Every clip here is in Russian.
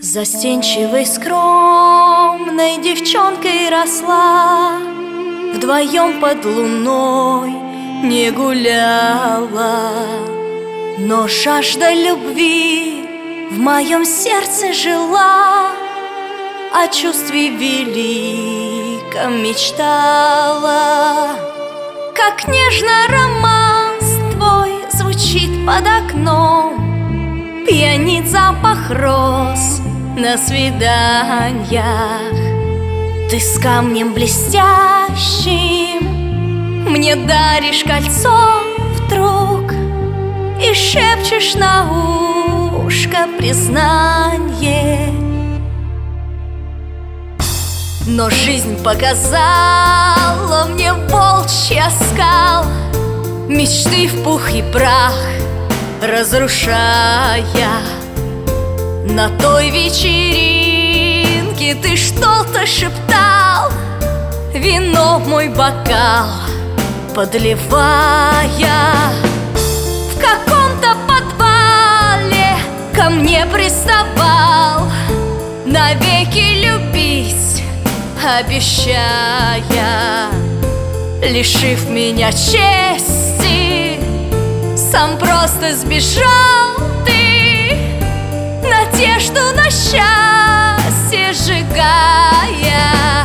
Застенчивой, скромной девчонкой росла, вдвоем под луной не гуляла. Но жажда любви в моем сердце жила, о чувстве великом мечтала. Как нежно романс твой звучит под окном, пьянит запах роз на свиданьях. Ты с камнем блестящим мне даришь кольцо вдруг и шепчешь на ушко признание. Но жизнь показала мне волчий оскал, мечты в пух и прах разрушая. На той вечеринке ты что-то шептал, вино в мой бокал подливая. В каком-то подвале ко мне приставал, навеки любить обещая. Лишив меня чести, сам просто сбежал ты, надежду на счастье сжигая.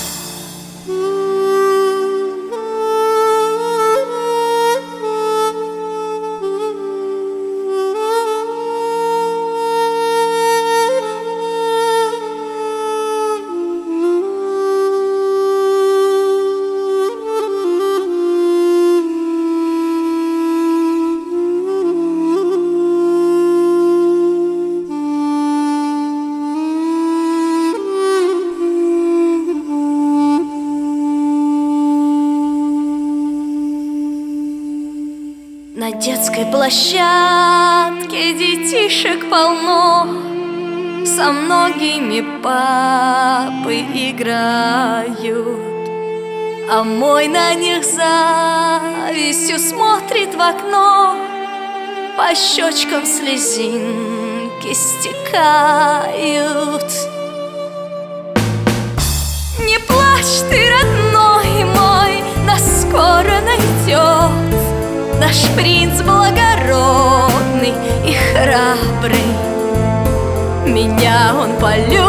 На детской площадке детишек полно, со многими папы играют, а мой на них завистью смотрит в окно. По щечкам слезинки стекают. Не плачь ты, родной мой, нас скоро найдет наш принц благородный и храбрый. Меня он полюбит